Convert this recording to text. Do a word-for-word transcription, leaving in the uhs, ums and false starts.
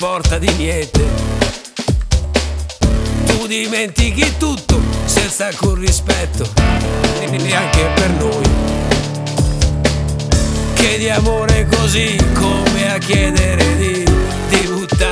importa di niente. Tu dimentichi tutto senza alcun rispetto, neanche per noi. Chiedi amore così come a chiedere di, di buttare